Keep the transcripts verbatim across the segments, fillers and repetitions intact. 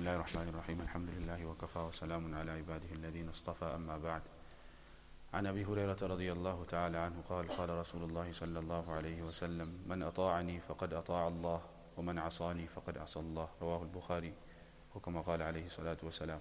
الله الرحمن الرحيم الحمد لله وكفى وسلام على عباده الذين اصطفى أما بعد عن أبي هريرة رضي الله تعالى عنه قال قال رسول الله صلى الله عليه وسلم من أطاعني فقد أطاع الله ومن عصاني فقد عصى الله رواه البخاري وكما قال عليه الصلاة والسلام.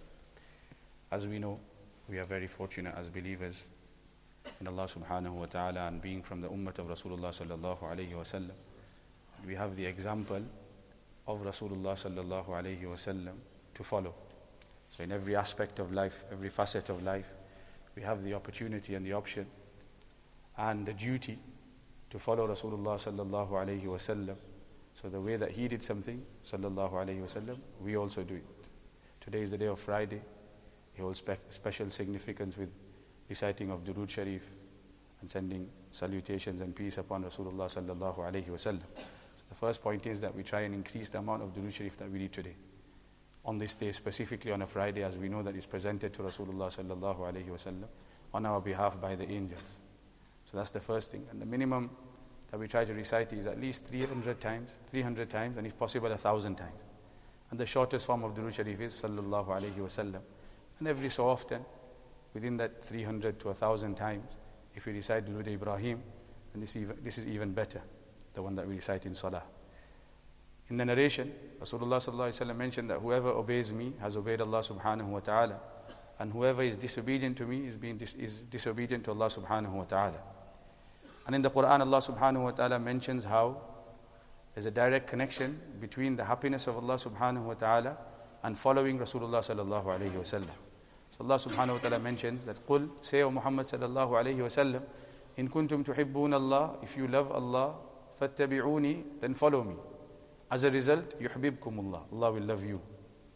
As we know, we are very fortunate as believers in Allah subhanahu wa ta'ala and being from the ummah of Rasulullah sallallahu alayhi wa sallam. We have the example of Rasulullah sallallahu alayhi wa sallam to follow. So in every aspect of life, every facet of life, we have the opportunity and the option and the duty to follow Rasulullah sallallahu alayhi wa sallam. So the way that he did something, sallallahu alayhi wa sallam, we also do it. Today is the day of Friday. It holds spe- special significance with reciting of Durood Sharif and sending salutations and peace upon Rasulullah sallallahu alayhi wa sallam. The first point is that we try and increase the amount of Durood Sharif that we read today. On this day, specifically on a Friday, as we know that is presented to Rasulullah sallallahu alayhi wa sallam on our behalf by the angels. So that's the first thing. And the minimum that we try to recite is at least three hundred times, three hundred times, and if possible, a thousand times. And the shortest form of Durood Sharif is sallallahu alayhi wa sallam. And every so often, within that three hundred to a thousand times, if we recite Durood Ibrahim, then this, even, this is even better, the one that we recite in Salah. In the narration, Rasulullah sallallahu alaihi wasallam mentioned that whoever obeys me has obeyed Allah subhanahu wa ta'ala, and whoever is disobedient to me is being dis- is disobedient to Allah subhanahu wa ta'ala. And in the Quran, Allah subhanahu wa ta'ala mentions how there's a direct connection between the happiness of Allah subhanahu wa ta'ala and following Rasulullah sallallahu alaihi wasallam. So Allah subhanahu wa ta'ala mentions that Qul, say O Muhammad sallallahu alayhi wa sallam, in kuntum tuhibbun Allah, if you love Allah, fattabi'uni, then follow me. As a result, yuhbibkumullah, Allah will love you.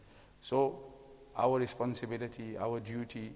So our responsibility, our duty,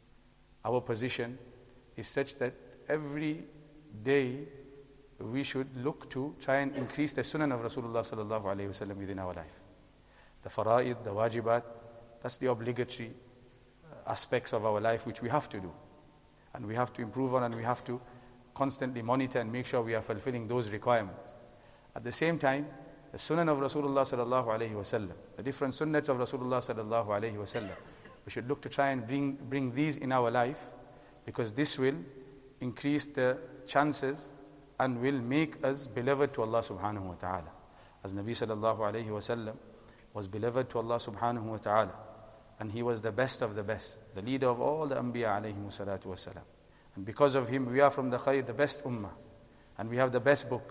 our position is such that every day we should look to try and increase the sunnah of Rasulullah sallallahu alayhi wa sallam within our life. The fara'id, the wajibat, that's the obligatory aspects of our life which we have to do. And we have to improve on, and we have to constantly monitor and make sure we are fulfilling those requirements. At the same time, the sunnah of Rasulullah sallallahu alayhi wa sallam, the different sunnats of Rasulullah sallallahu alayhi wa sallam, we should look to try and bring, bring these in our life, because this will increase the chances and will make us beloved to Allah subhanahu wa ta'ala. As Nabi sallallahu alayhi wa sallam was beloved to Allah subhanahu wa ta'ala, and he was the best of the best, the leader of all the Anbiya alayhimu salatu wasalam. And because of him, we are from the khayr, the best ummah, and we have the best book.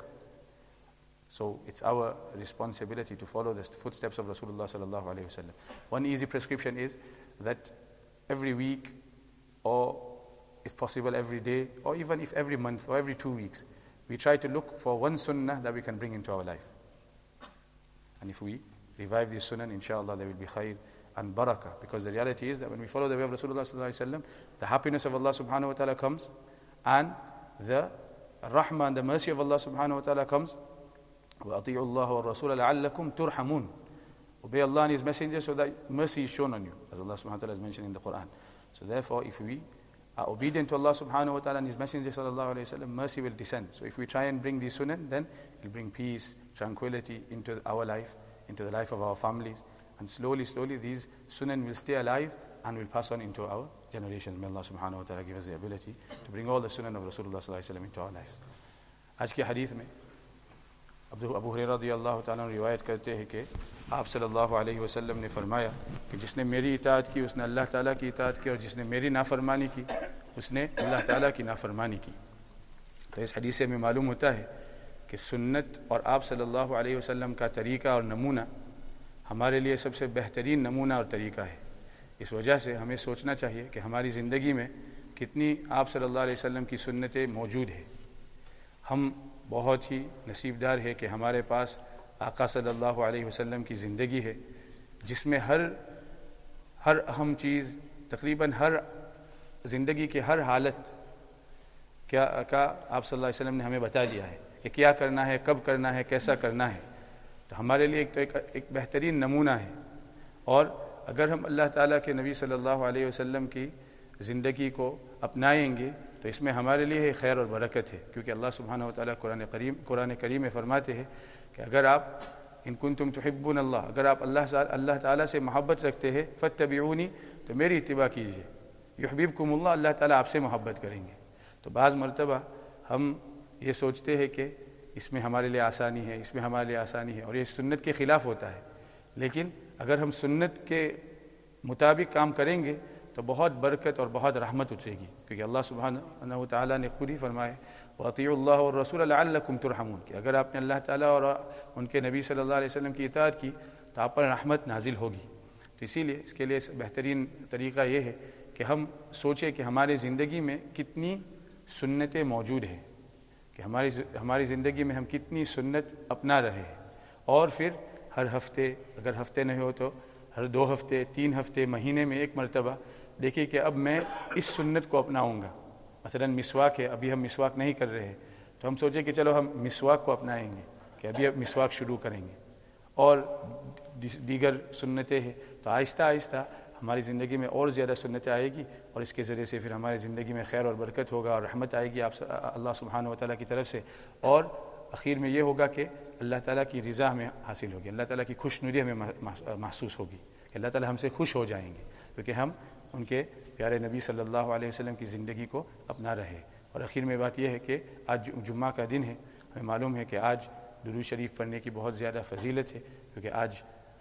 So it's our responsibility to follow the footsteps of Rasulullah sallallahu alayhi wa sallam. One easy prescription is that every week, or if possible every day, or even if every month or every two weeks, we try to look for one sunnah that we can bring into our life. And if we revive this sunnah, inshallah there will be khayr and barakah, because the reality is that when we follow the way of Rasulullah sallallahu alaihi wasallam, the happiness of Allah subhanahu wa ta'ala comes, and the rahmah and the mercy of Allah subhanahu wa ta'ala comes. وَأَطِيعُوا اللَّهَ وَالرَّسُولَ لَعَلَّكُمْ تُرْحَمُونَ. Obey Allah and His Messenger so that mercy is shown on you, as Allah subhanahu wa ta'ala has mentioned in the Quran. So therefore, if we are obedient to Allah subhanahu wa ta'ala and His Messenger sallallahu alayhi wa sallam, mercy will descend. So if we try and bring the sunnah, then it will bring peace, tranquility into our life, into the life of our families. And slowly, slowly, these sunnah will stay alive and will pass on into our generations. May Allah subhanahu wa ta'ala give us the ability to bring all the sunnah of Rasulullah sallallahu alayhi wa sallam into our lives. आज के हदीथ में अबू हुरैरा रज़ियल्लाहु ताला अन्हु रिवायत करते हैं कि आप सल्लल्लाहु अलैहि वसल्लम ने फरमाया कि जिसने मेरी इताअत की उसने अल्लाह ताला की इताअत की, और जिसने मेरी नाफरमानी की उसने अल्लाह ताला की नाफरमानी की. तो इस हदीस से हमें मालूम होता है कि सुन्नत और आप सल्लल्लाहु अलैहि वसल्लम का तरीका और नमूना हमारे लिए सबसे बेहतरीन नमूना और तरीका है. इस वजह से हमें सोचना चाहिए कि हमारी ज़िंदगी में कितनी आप सल्लल्लाहु अलैहि वसल्लम की सुन्नतें मौजूद है. हम बहुत ही नसीबदार है कि हमारे पास आका सल्लल्लाहु अलैहि वसल्लम की ज़िंदगी है, जिसमें हर हर अहम चीज़, तकरीबन हर ज़िंदगी की हर हालत क्या का आप सल्लल्लाहु अलैहि वसल्लम ने हमें बता दिया है कि क्या करना है, कब करना है, कैसा करना है. तो हमारे लिए एक तो एक, एक बेहतरीन नमूना है. और अगर हम अल्लाह ताला के नबी सल्लल्लाहु अलैहि वसल्लम की ज़िंदगी को अपनाएंगे तो इसमें हमारे लिए खैर और बरकत है. क्योंकि अल्लाह सुब्हानहू व तआला कुरान करीम कुरान करीम में फरमाते हैं कि अगर आप ان کنتم تحبون اللہ، اگر آپ اللہ اللہ تعالیٰ سے محبت رکھتے ہیں فاتبعونی، تو میری اتباع کیجیے، یحببکم اللہ، اللہ تعالیٰ آپ سے محبت کریں گے۔ تو بعض مرتبہ ہم یہ سوچتے ہیں کہ اس میں ہمارے لیے آسانی ہے، اس میں ہمارے لیے آسانی ہے، اور یہ سنت کے خلاف ہوتا ہے، لیکن اگر ہم سنت کے مطابق کام کریں گے تو بہت برکت اور بہت رحمت اترے گی، کیونکہ اللہ سبحانہ و تعالیٰ نے خود ہی فرمایا وَأَطِيعُوا اللَّهَ وَالرَّسُولَ لَعَلَّكُمْ تُرْحَمُونَ، کہ اگر آپ نے اللہ تعالیٰ اور ان کے نبی صلی اللہ علیہ وسلم کی اطاعت کی تو آپ پر رحمت نازل ہوگی۔ تو اسی لیے اس کے لیے بہترین طریقہ یہ ہے کہ ہم سوچیں کہ ہماری زندگی میں کتنی سنتیں موجود ہیں، کہ ہماری ہماری زندگی میں ہم کتنی سنت اپنا رہے ہیں، اور پھر ہر ہفتے، اگر ہفتے نہیں ہو تو ہر دو ہفتے، تین ہفتے، مہینے میں ایک مرتبہ دیکھیے کہ اب میں اس سنت کو اپناؤں گا۔ مثلا مسواک ہے، ابھی ہم مسواک نہیں کر رہے ہیں تو ہم سوچیں کہ چلو ہم مسواک کو اپنائیں گے، کہ ابھی اب مسواک شروع کریں گے، اور دیگر سنتیں ہیں، تو آہستہ آہستہ ہماری زندگی میں اور زیادہ سنتیں آئے گی، اور اس کے ذریعے سے پھر ہماری زندگی میں خیر اور برکت ہوگا اور رحمت آئے گی آپ اللہ سبحانہ و تعالیٰ کی طرف سے، اور اخیر میں یہ ہوگا کہ اللہ تعالیٰ کی رضا ہمیں حاصل ہوگی، اللہ تعالیٰ کی خوش نودی ہمیں محسوس ہوگی، کہ اللہ تعالیٰ ہم سے خوش ہو جائیں گے کیونکہ ہم ان کے پیارے نبی صلی اللہ علیہ وسلم کی زندگی کو اپنا رہے۔ اور اخیر میں بات یہ ہے کہ آج جمعہ کا دن ہے، ہمیں معلوم ہے کہ آج درود شریف پڑھنے کی بہت زیادہ فضیلت ہے، کیونکہ آج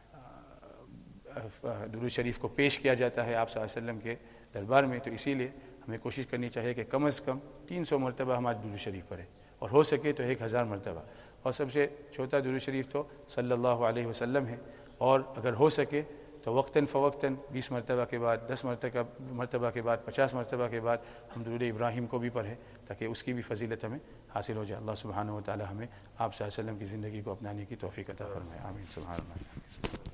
درود شریف کو پیش کیا جاتا ہے آپ صلی اللہ علیہ وسلم کے دربار میں، تو اسی لیے ہمیں کوشش کرنی چاہیے کہ کم از کم تین سو مرتبہ ہم آج درود شریف پڑھیں، اور ہو سکے تو ایک ہزار مرتبہ، اور سب سے چھوٹا درود شریف تو صلی اللہ علیہ وسلم ہے، اور اگر ہو سکے تو وقتاً فوقتاً بیس مرتبہ کے بعد، دس مرتبہ مرتبہ کے بعد، پچاس مرتبہ کے بعد ہم درود ابراہیم کو بھی پڑھیں تاکہ اس کی بھی فضیلت ہمیں حاصل ہو جائے۔ اللہ سبحانہ و تعالی ہمیں آپ صلی اللہ علیہ وسلم کی زندگی کو اپنانے کی توفیق عطا فرمائے، آمین، سبحان اللہ۔